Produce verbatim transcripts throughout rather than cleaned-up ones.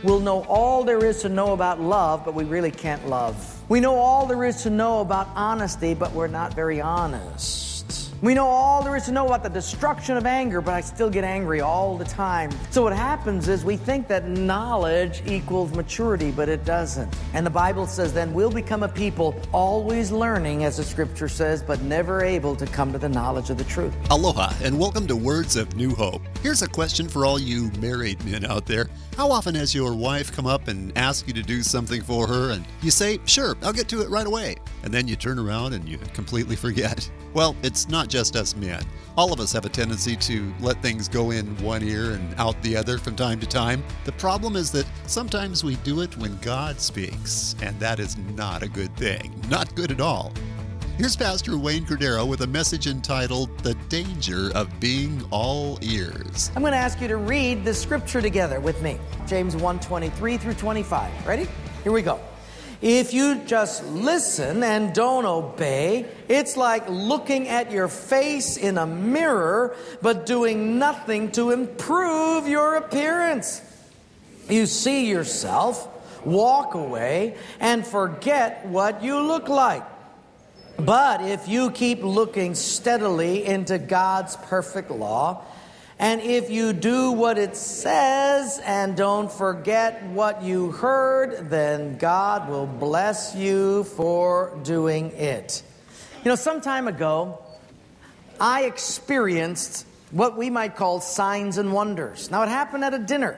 we'll know all there is to know about love, but we really can't love. We know all there is to know about honesty, but we're not very honest. We know all there is to know about the destruction of anger, but I still get angry all the time. So what happens is we think that knowledge equals maturity, but it doesn't. And the Bible says then we'll become a people always learning, as the scripture says, but never able to come to the knowledge of the truth. Aloha, and welcome to Words of New Hope. Here's a question for all you married men out there. How often has your wife come up and ask you to do something for her, and you say, sure, I'll get to it right away, and then you turn around and you completely forget? Well, it's not just us men. All of us have a tendency to let things go in one ear and out the other from time to time. The problem is that sometimes we do it when God speaks, and that is not a good thing. Not good at all. Here's Pastor Wayne Cordero with a message entitled, The Danger of Being All Ears. I'm going to ask you to read the scripture together with me. James one, twenty-three through twenty-five. Ready? Here we go. If you just listen and don't obey, it's like looking at your face in a mirror, but doing nothing to improve your appearance. You see yourself, walk away, and forget what you look like. But if you keep looking steadily into God's perfect law, and if you do what it says and don't forget what you heard, then God will bless you for doing it. You know, some time ago, I experienced what we might call signs and wonders. Now, it happened at a dinner.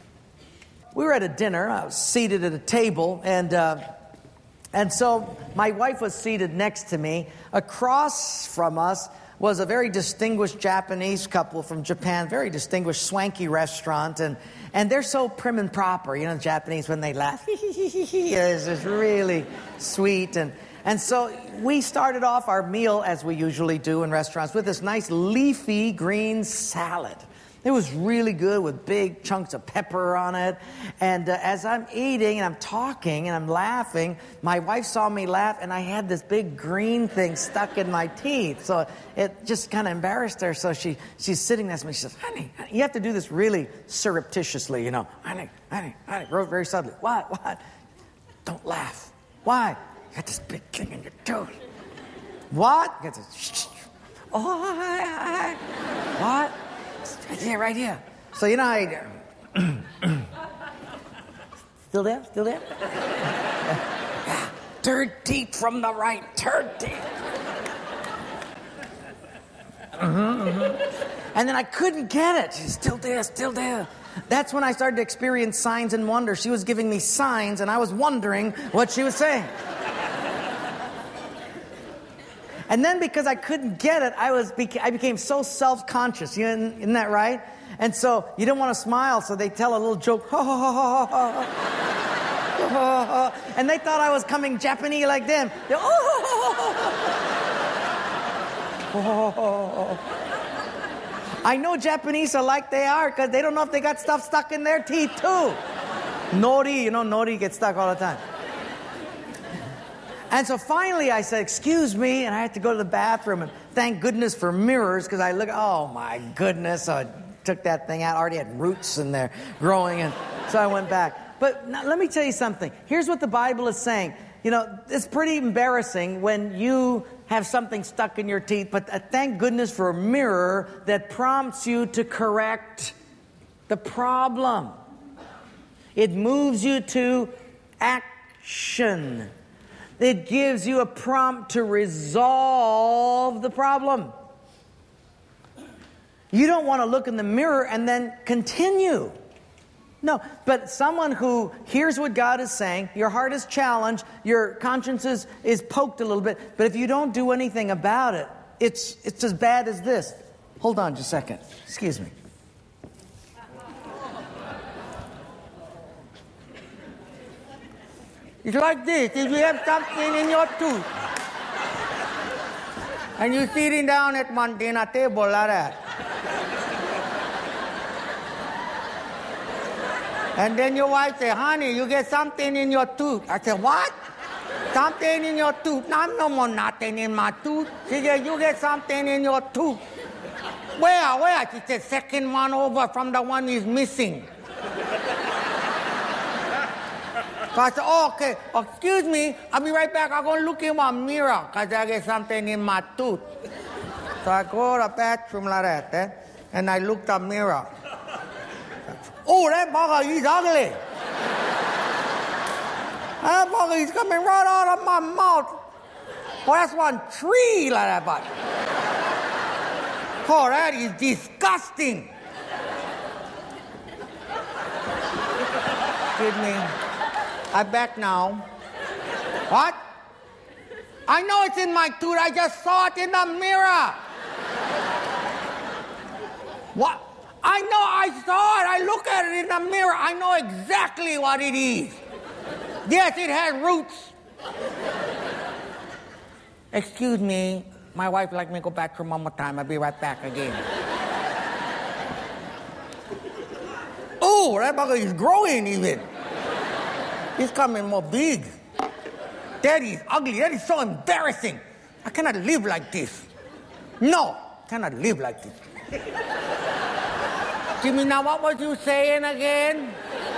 We were at a dinner. I was seated at a table, and uh, and so my wife was seated next to me. Across from us was a very distinguished Japanese couple from Japan, very distinguished, swanky restaurant, and and they're so prim and proper. You know, the Japanese, when they laugh, it's just really sweet. And and so we started off our meal, as we usually do in restaurants, with this nice leafy green salad. It was really good with big chunks of pepper on it. And uh, as I'm eating and I'm talking and I'm laughing, my wife saw me laugh and I had this big green thing stuck in my teeth. So it just kind of embarrassed her. So she she's sitting next to me. She says, honey, honey, you have to do this really surreptitiously, you know. Honey, honey, honey, very subtly. What, what? Don't laugh. Why? You got this big thing in your tooth. What? You got this, shh, shh. Oh, hi, hi. What? Right here, right here. So, you know, I... Still there? Still there? Yeah. Third teeth from the right. Third teeth. Mm-hmm, mm-hmm. And then I couldn't get it. She's still there, still there. That's when I started to experience signs and wonders. She was giving me signs, and I was wondering what she was saying. And then because I couldn't get it, I was I became so self-conscious. You know, isn't that right? And so you didn't want to smile, so they tell a little joke. And they thought I was coming Japanese like them. They, I know Japanese are like they are because they don't know if they got stuff stuck in their teeth too. Nori, you know, nori gets stuck all the time. And so finally I said, excuse me, and I had to go to the bathroom, and thank goodness for mirrors, because I look, oh my goodness, so I took that thing out, I already had roots in there growing, and so I went back. But now, let me tell you something. Here's what the Bible is saying. You know, it's pretty embarrassing when you have something stuck in your teeth, but uh, thank goodness for a mirror that prompts you to correct the problem. It moves you to action. It gives you a prompt to resolve the problem. You don't want to look in the mirror and then continue. No, but someone who hears what God is saying, your heart is challenged, your conscience is, is poked a little bit, but if you don't do anything about it, it's it's as bad as this. Hold on just a second. Excuse me. It's like this. If you have something in your tooth, and you're sitting down at Montana table like that, and then your wife say, honey, you get something in your tooth. I said, what? Something in your tooth? No, no more nothing in my tooth. She said, you get something in your tooth. Where, where? She said, second one over from the one is missing. So I said, oh, okay, excuse me, I'll be right back. I'm going to look in my mirror because I get something in my tooth. So I go to the bathroom like that, eh? And I look the mirror. Oh, that bugger, he's ugly. That bugger, he's coming right out of my mouth. Oh, that's one tree like that, but. Oh, that is disgusting. Excuse me. I'm back now. What? I know it's in my tooth. I just saw it in the mirror. What? I know I saw it. I look at it in the mirror. I know exactly what it is. Yes, it has roots. Excuse me. My wife like me to go back to her one more time. I'll be right back again. Oh, that bugger is growing even. He's coming more big. That is ugly. That is so embarrassing. I cannot live like this. No, I cannot live like this. Jimmy, now what was you saying again?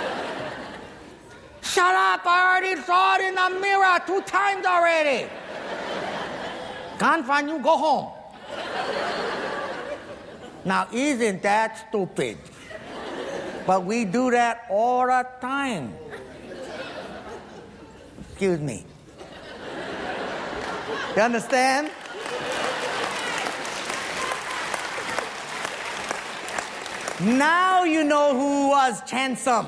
Shut up, I already saw it in the mirror two times already. Can't find you, go home. Now, isn't that stupid? But we do that all the time. Excuse me. You understand? Now you know who was handsome.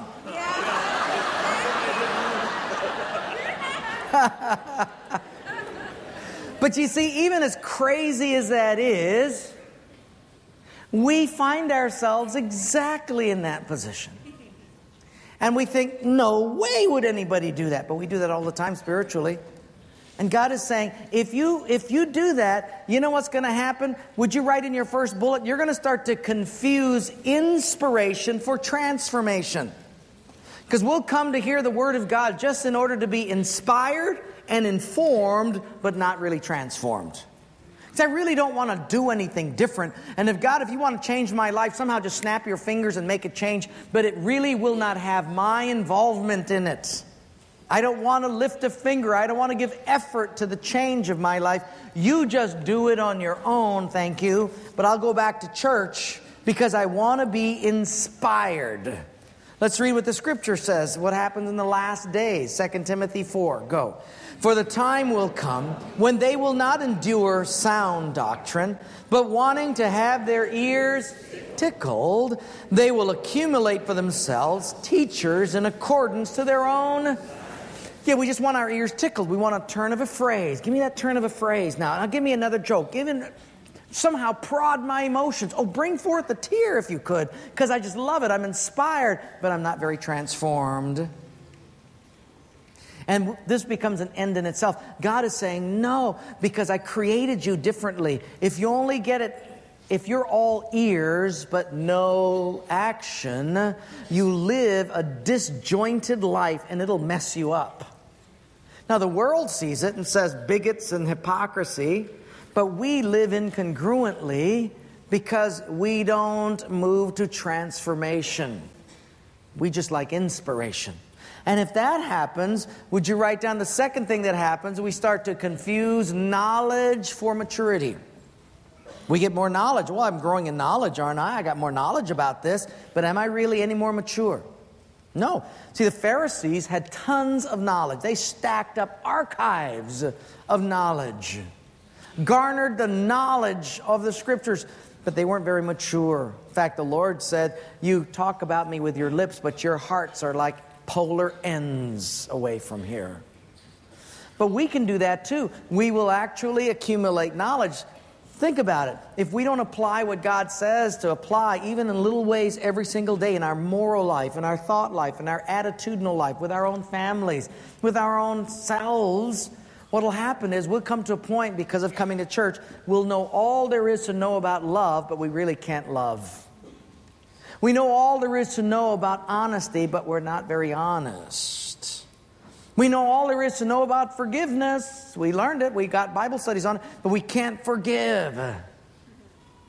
But you see, even as crazy as that is, we find ourselves exactly in that position. And we think, no way would anybody do that. But we do that all the time spiritually. And God is saying, if you if you do that, you know what's going to happen? Would you write in your first bullet? You're going to start to confuse inspiration for transformation. Because we'll come to hear the Word of God just in order to be inspired and informed, but not really transformed. Because I really don't want to do anything different. And if God, if you want to change my life, somehow just snap your fingers and make it change. But it really will not have my involvement in it. I don't want to lift a finger. I don't want to give effort to the change of my life. You just do it on your own, thank you. But I'll go back to church because I want to be inspired. Let's read what the Scripture says, what happens in the last days. Second Timothy four, go. For the time will come when they will not endure sound doctrine, but wanting to have their ears tickled, they will accumulate for themselves teachers in accordance to their own. Yeah, we just want our ears tickled. We want a turn of a phrase. Give me that turn of a phrase now. Now give me another joke. Give it, somehow prod my emotions. Oh, bring forth a tear if you could, because I just love it. I'm inspired, but I'm not very transformed. And this becomes an end in itself. God is saying, no, because I created you differently. If you only get it, if you're all ears but no action, you live a disjointed life and it'll mess you up. Now, the world sees it and says bigots and hypocrisy, but we live incongruently because we don't move to transformation. We just like inspiration. And if that happens, would you write down the second thing that happens? We start to confuse knowledge for maturity. We get more knowledge. Well, I'm growing in knowledge, aren't I? I got more knowledge about this, but am I really any more mature? No. See, the Pharisees had tons of knowledge. They stacked up archives of knowledge, garnered the knowledge of the Scriptures, but they weren't very mature. In fact, the Lord said, you talk about me with your lips, but your hearts are like polar ends away from here. But we can do that too. We will actually accumulate knowledge. Think about it. If we don't apply what God says to apply, even in little ways every single day in our moral life, in our thought life, in our attitudinal life, with our own families, with our own selves, what will happen is we'll come to a point because of coming to church, we'll know all there is to know about love, but we really can't love. We know all there is to know about honesty, but we're not very honest. We know all there is to know about forgiveness. We learned it. We got Bible studies on it, but we can't forgive.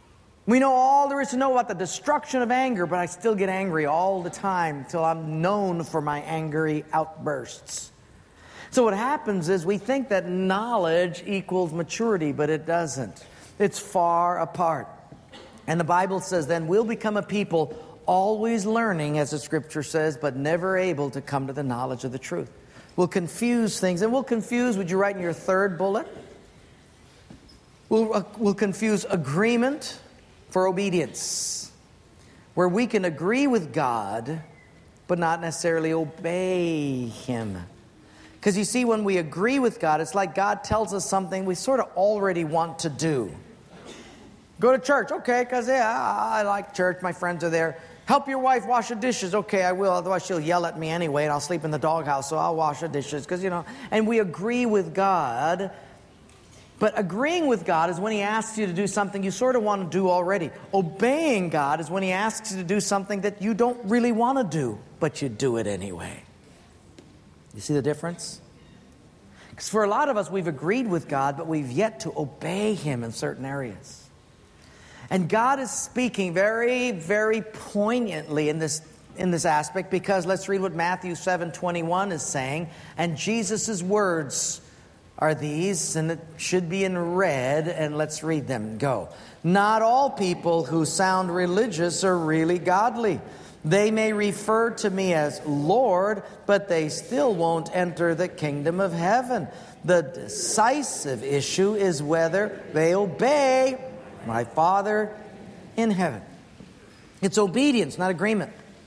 We know all there is to know about the destruction of anger, but I still get angry all the time until I'm known for my angry outbursts. So what happens is we think that knowledge equals maturity, but it doesn't. It's far apart. And the Bible says then we'll become a people always learning, as the Scripture says, but never able to come to the knowledge of the truth. We'll confuse things, and we'll confuse, would you write in your third bullet? We'll, uh, we'll confuse agreement for obedience, where we can agree with God, but not necessarily obey Him. Because you see, when we agree with God, it's like God tells us something we sort of already want to do. Go to church, okay, because yeah, I like church, my friends are there. Help your wife wash the dishes, okay, I will, otherwise she'll yell at me anyway, and I'll sleep in the doghouse, so I'll wash the dishes, because, you know, and we agree with God. But agreeing with God is when He asks you to do something you sort of want to do already. Obeying God is when He asks you to do something that you don't really want to do, but you do it anyway. You see the difference? Because for a lot of us, we've agreed with God, but we've yet to obey Him in certain areas. And God is speaking very, very poignantly in this in this aspect, because let's read what Matthew seven twenty-one is saying. And Jesus' words are these, and it should be in red, and let's read them. Go. Not all people who sound religious are really godly. They may refer to me as Lord, but they still won't enter the kingdom of heaven. The decisive issue is whether they obey my Father in heaven. It's obedience, not agreement.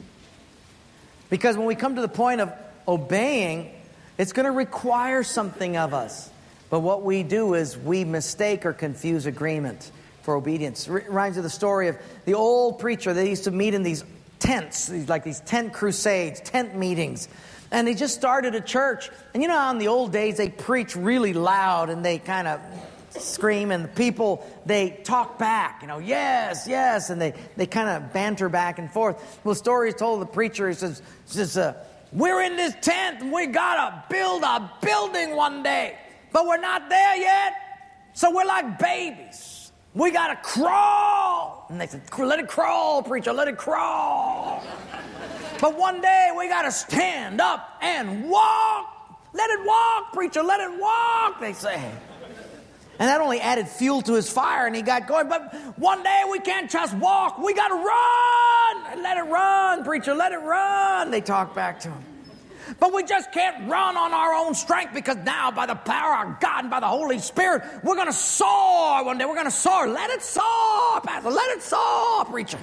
Because when we come to the point of obeying, it's going to require something of us. But what we do is we mistake or confuse agreement for obedience. It reminds me of the story of the old preacher. They used to meet in these tents, like these tent crusades, tent meetings. And they just started a church. And you know how in the old days they preach really loud and they kind of scream, and the people, they talk back, you know, yes, yes, and they, they kind of banter back and forth. Well, the story is told of the preacher. He says, says uh, we're in this tent and we got to build a building one day, but we're not there yet, so we're like babies. We got to crawl. And they said, let it crawl, preacher, let it crawl. But one day we got to stand up and walk. Let it walk, preacher, let it walk, they say. And that only added fuel to his fire, and he got going. But one day we can't just walk. We got to run. Let it run, preacher. Let it run. They talk back to him. But we just can't run on our own strength, because now by the power of God and by the Holy Spirit, we're going to soar one day. We're going to soar. Let it soar, Pastor. Let it soar, preacher.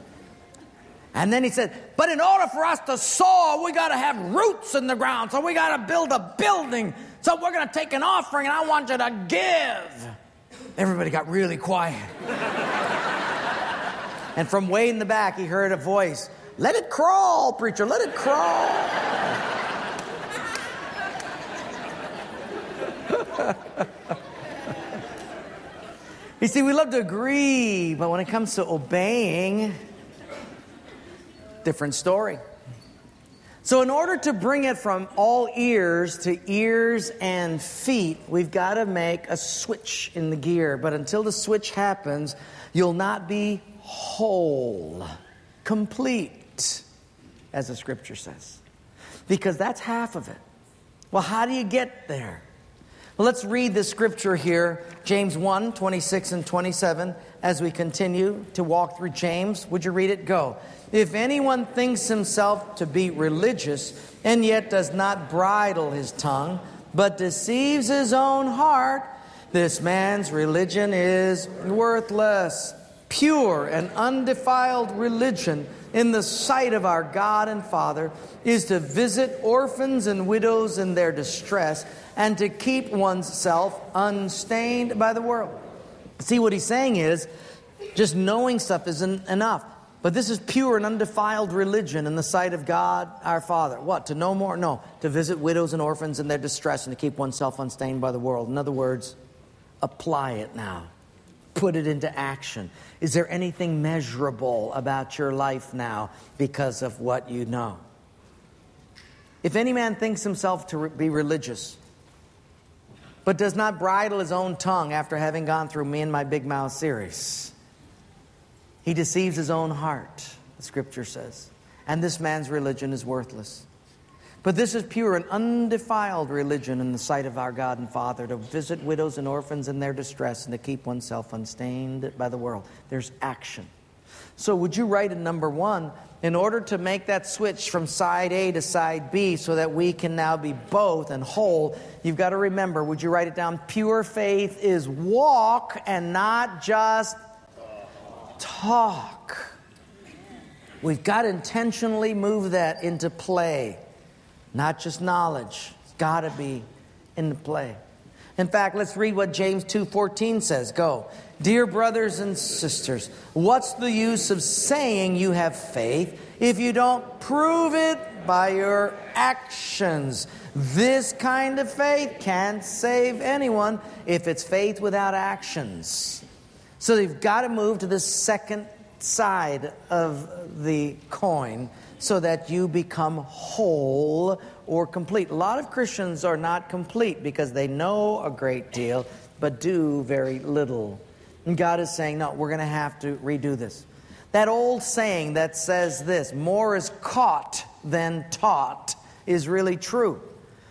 And then he said, but in order for us to soar, we got to have roots in the ground. So we got to build a building. So we're going to take an offering, and I want you to give. Everybody got really quiet. And from way in the back, he heard a voice. Let it crawl, preacher. Let it crawl. You see, we love to agree, but when it comes to obeying, different story. So in order to bring it from all ears to ears and feet, we've got to make a switch in the gear. But until the switch happens, you'll not be whole, complete, as the Scripture says. Because that's half of it. Well, how do you get there? Well, let's read the Scripture here, James one, twenty-six and twenty-seven, as we continue to walk through James. Would you read it? Go. If anyone thinks himself to be religious and yet does not bridle his tongue, but deceives his own heart, this man's religion is worthless. Pure and undefiled religion in the sight of our God and Father is to visit orphans and widows in their distress and to keep oneself unstained by the world. See, what he's saying is, just knowing stuff isn't enough. But this is pure and undefiled religion in the sight of God our Father. What? To know more? No. To visit widows and orphans in their distress and to keep oneself unstained by the world. In other words, apply it now. Put it into action. Is there anything measurable about your life now because of what you know? If any man thinks himself to be religious, but does not bridle his own tongue after having gone through me and my Big Mouth series, He deceives his own heart, the Scripture says. And this man's religion is worthless. But this is pure and undefiled religion in the sight of our God and Father, to visit widows and orphans in their distress and to keep oneself unstained by the world. There's action. So would you write in number one, in order to make that switch from side A to side B so that we can now be both and whole, you've got to remember, would you write it down? Pure faith is walk and not just talk. We've got to intentionally move that into play. Not just knowledge. It's got to be in the play. In fact, let's read what James two fourteen says. Go. Dear brothers and sisters, what's the use of saying you have faith if you don't prove it by your actions? This kind of faith can't save anyone if it's faith without actions. So you've got to move to the second side of the coin, so that you become whole or complete. A lot of Christians are not complete because they know a great deal but do very little. And God is saying, no, we're going to have to redo this. That old saying that says this, more is caught than taught, is really true.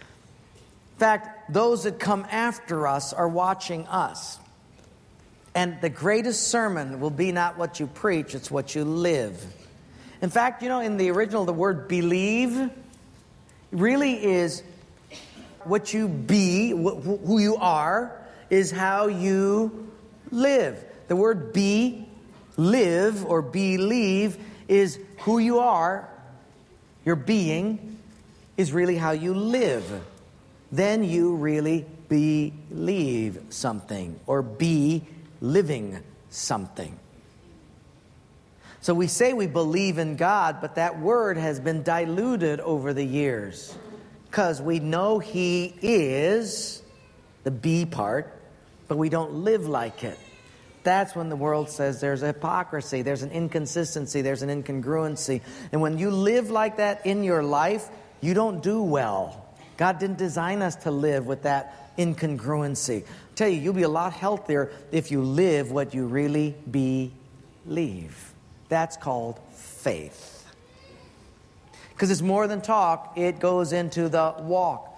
In fact, those that come after us are watching us. And the greatest sermon will be not what you preach, it's what you live. In fact, you know, in the original, the word believe really is what you be, who you are, is how you live. The word be, live, or believe is who you are. Your being is really how you live. Then you really believe something, or be living something. So we say we believe in God, but that word has been diluted over the years because we know He is, the be part, but we don't live like it. That's when the world says there's a hypocrisy, there's an inconsistency, there's an incongruency. And when you live like that in your life, you don't do well. God didn't design us to live with that incongruency. I tell you, you'll be a lot healthier if you live what you really believe. That's called faith. Because it's more than talk, it goes into the walk.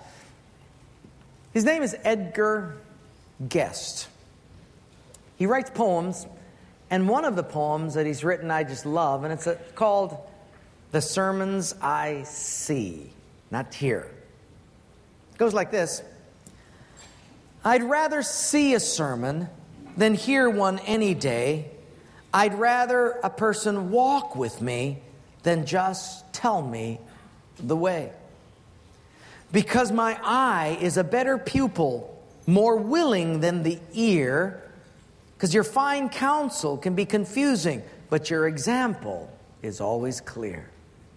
His name is Edgar Guest. He writes poems, and one of the poems that he's written I just love, and it's a, called The Sermons I See, not hear. It goes like this. I'd rather see a sermon than hear one any day. I'd rather a person walk with me than just tell me the way. Because my eye is a better pupil, more willing than the ear, because your fine counsel can be confusing, but your example is always clear.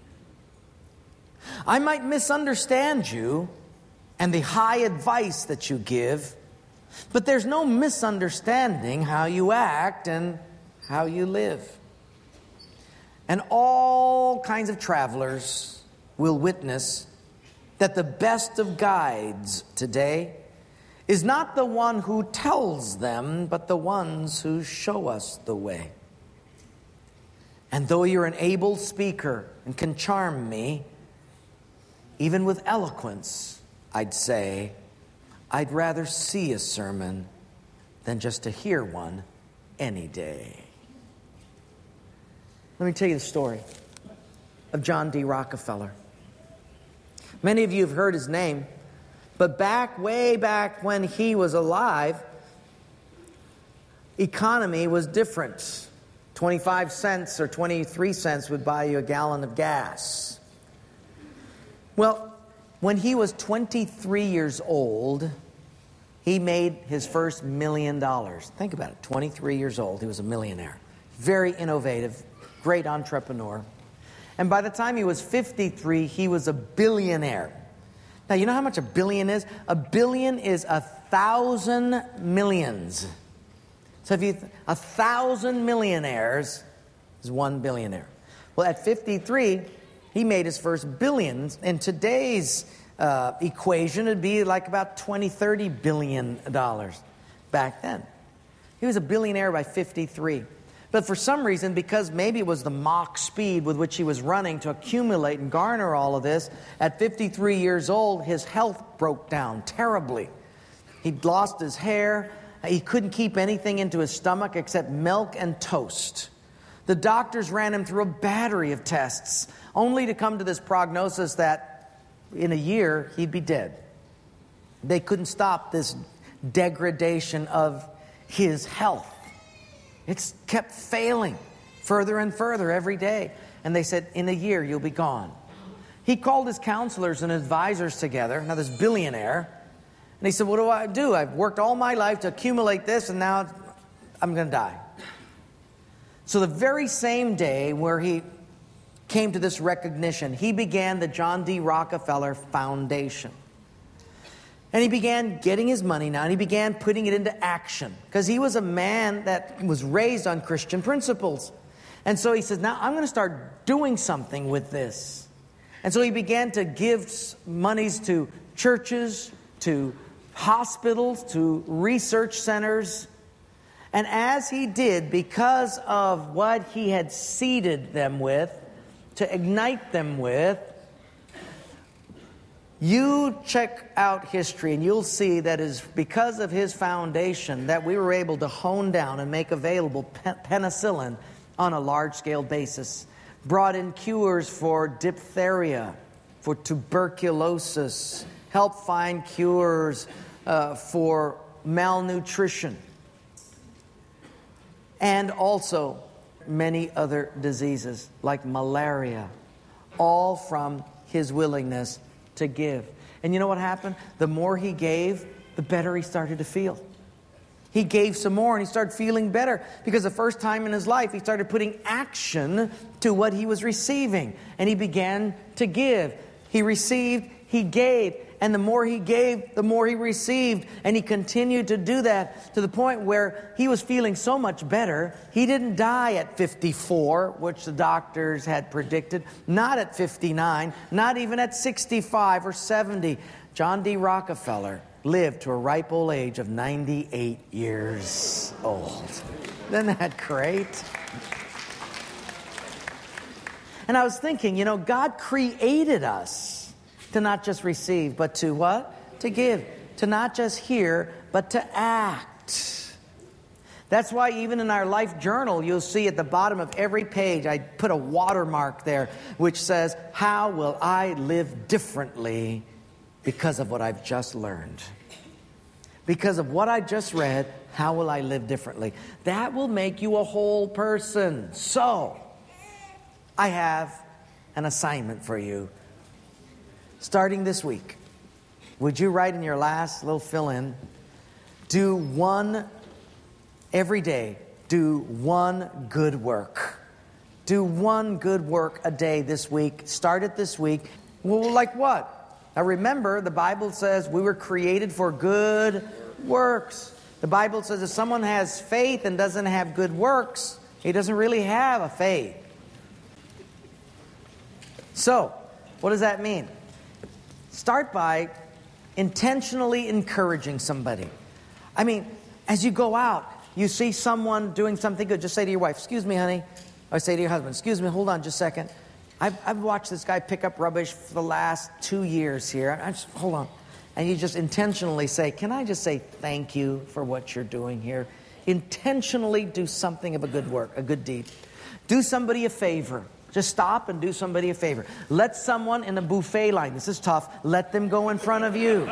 I might misunderstand you and the high advice that you give, but there's no misunderstanding how you act and how you live. And all kinds of travelers will witness that the best of guides today is not the one who tells them, but the ones who show us the way. And though you're an able speaker and can charm me, even with eloquence, I'd say, I'd rather see a sermon than just to hear one any day. Let me tell you the story of John D. Rockefeller. Many of you have heard his name, but back, way back when he was alive, economy was different. twenty-five cents or twenty-three cents would buy you a gallon of gas. Well, when he was twenty-three years old, he made his first million dollars. Think about it, twenty-three years old, he was a millionaire. Very innovative, great entrepreneur. And by the time he was fifty-three, he was a billionaire. Now, you know how much a billion is? A billion is a thousand millions. So if you, th- a thousand millionaires is one billionaire. Well, at fifty-three, he made his first billions. In today's uh, equation, it'd be like about twenty, thirty billion dollars back then. He was a billionaire by fifty-three. But for some reason, because maybe it was the Mach speed with which he was running to accumulate and garner all of this, at fifty-three years old, his health broke down terribly. He'd lost his hair. He couldn't keep anything into his stomach except milk and toast. The doctors ran him through a battery of tests, only to come to this prognosis that in a year he'd be dead. They couldn't stop this degradation of his health. It's kept failing further and further every day. And they said, in a year, you'll be gone. He called his counselors and advisors together, now this billionaire, and he said, what do I do? I've worked all my life to accumulate this, and now I'm going to die. So the very same day where he came to this recognition, he began the John D. Rockefeller Foundation. And he began getting his money now, and he began putting it into action. Because he was a man that was raised on Christian principles. And so he says, now I'm going to start doing something with this. And so he began to give monies to churches, to hospitals, to research centers. And as he did, because of what he had seeded them with, to ignite them with, you check out history and you'll see that it is because of his foundation that we were able to hone down and make available penicillin on a large-scale basis. Brought in cures for diphtheria, for tuberculosis, helped find cures uh, for malnutrition, and also many other diseases like malaria, all from his willingness to give. And you know what happened? The more he gave, the better he started to feel. He gave some more and he started feeling better because the first time in his life he started putting action to what he was receiving. And he began to give. He received, he gave. And the more he gave, the more he received. And he continued to do that to the point where he was feeling so much better. He didn't die at fifty-four, which the doctors had predicted. Not at fifty-nine. Not even at sixty-five or seventy. John D. Rockefeller lived to a ripe old age of ninety-eight years old. Isn't that great? And I was thinking, you know, God created us to not just receive, but to what? To give. To not just hear, but to act. That's why even in our life journal, you'll see at the bottom of every page, I put a watermark there, which says, how will I live differently because of what I've just learned? Because of what I just read, how will I live differently? That will make you a whole person. So, I have an assignment for you. Starting this week, would you write in your last little fill-in, do one, every day, do one good work. Do one good work a day this week. Start it this week. Well, like what? Now remember, the Bible says we were created for good works. The Bible says if someone has faith and doesn't have good works, he doesn't really have a faith. So, what does that mean? Start by intentionally encouraging somebody. I mean, as you go out, you see someone doing something good, just say to your wife, excuse me, honey. Or say to your husband, excuse me, hold on just a second. I've, I've watched this guy pick up rubbish for the last two years here. I just, hold on. And you just intentionally say, can I just say thank you for what you're doing here? Intentionally do something of a good work, a good deed. Do somebody a favor. Just stop and do somebody a favor. Let someone in a buffet line, this is tough, let them go in front of you.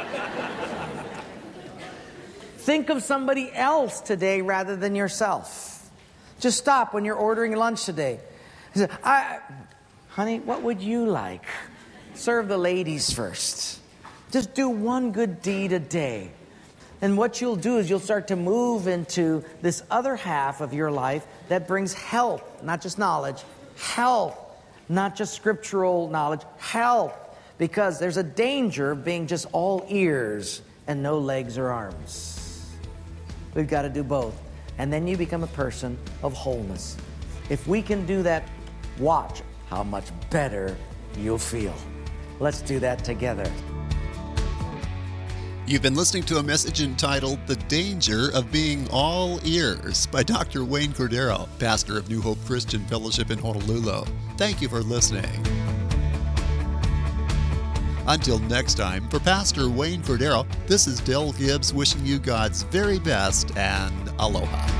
Think of somebody else today rather than yourself. Just stop when you're ordering lunch today. Say, I, honey, what would you like? Serve the ladies first. Just do one good deed a day. And what you'll do is you'll start to move into this other half of your life that brings health, not just knowledge, health, not just scriptural knowledge, health. Because there's a danger of being just all ears and no legs or arms. We've got to do both. And then you become a person of wholeness. If we can do that, watch how much better you'll feel. Let's do that together. You've been listening to a message entitled The Danger of Being All Ears by Doctor Wayne Cordero, pastor of New Hope Christian Fellowship in Honolulu. Thank you for listening. Until next time, for Pastor Wayne Cordero, this is Del Gibbs wishing you God's very best and aloha.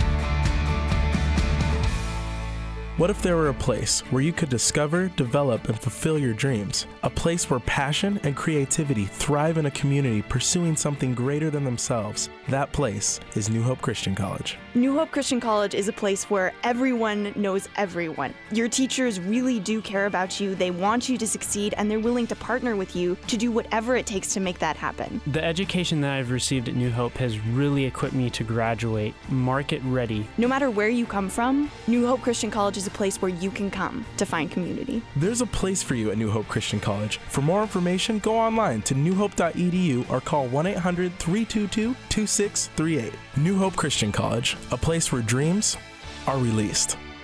What if there were a place where you could discover, develop, and fulfill your dreams? A place where passion and creativity thrive in a community pursuing something greater than themselves. That place is New Hope Christian College. New Hope Christian College is a place where everyone knows everyone. Your teachers really do care about you, they want you to succeed, and they're willing to partner with you to do whatever it takes to make that happen. The education that I've received at New Hope has really equipped me to graduate market ready. No matter where you come from, New Hope Christian College is a place where you can come to find community. There's a place for you at New Hope Christian College. For more information, go online to new hope dot e d u or call one eight hundred, three two two, two six three eight. New Hope Christian College, a place where dreams are released.